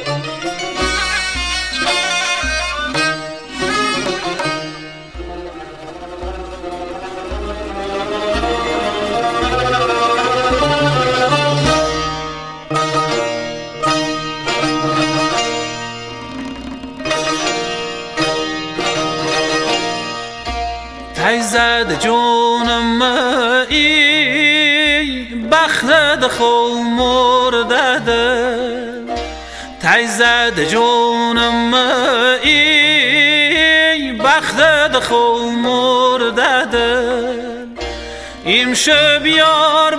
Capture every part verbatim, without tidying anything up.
ای زد جونم ای بخت خو مرده ای زد جونم ای بخت خو مرده امشب یار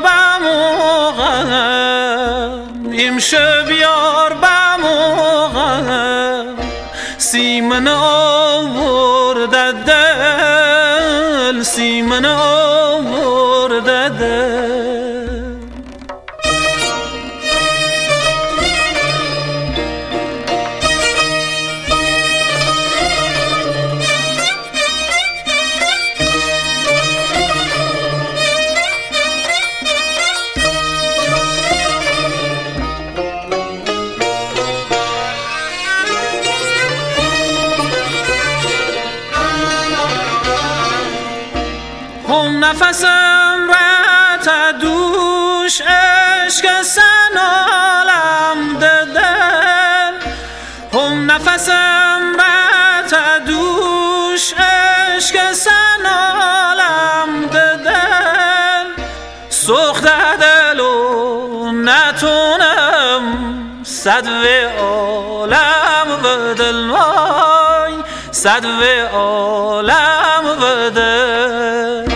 بموغم امشب یار بموغم سیمن آورده دل سیمن آورده دل هم نفسم رت دوش عشق سنالم ددل هم نفسم رت دوش عشق سنالم ددل سوخت دل و نتونم صد و عالم بدل وای صد و عالم بدل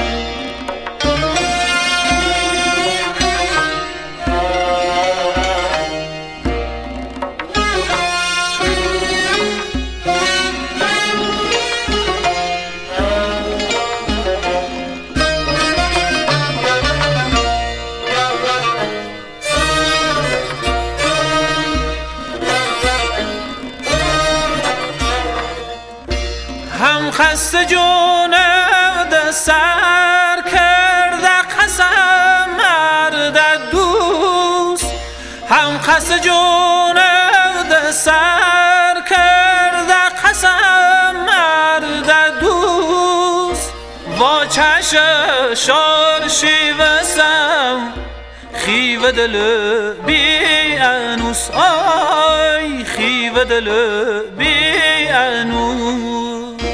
هم خسته جونم سر کرده قسم مرد دوست هم خسته جونم سر کرده قسم مرد دوست وا چش شار شیوسم خیو دل بی انوس آی خیو دل بی انوس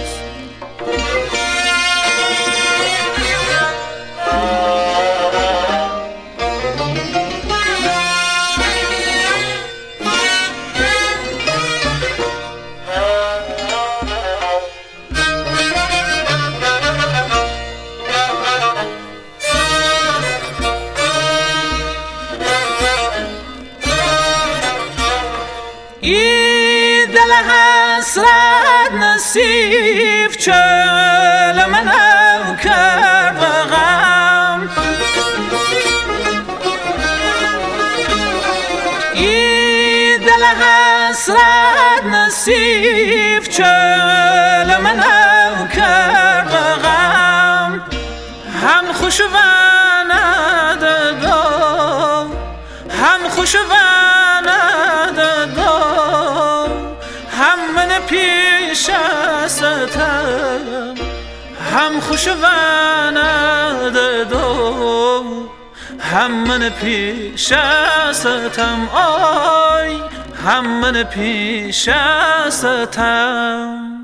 ای دل حسرت نصیب چل منو کرد غم ای دل حسرت نصیب چل منو کرد غم هم خوش و ندادا هم خوش و پیش استم هم خوش و ندادم هم من پیش استم آی هم من پیش استم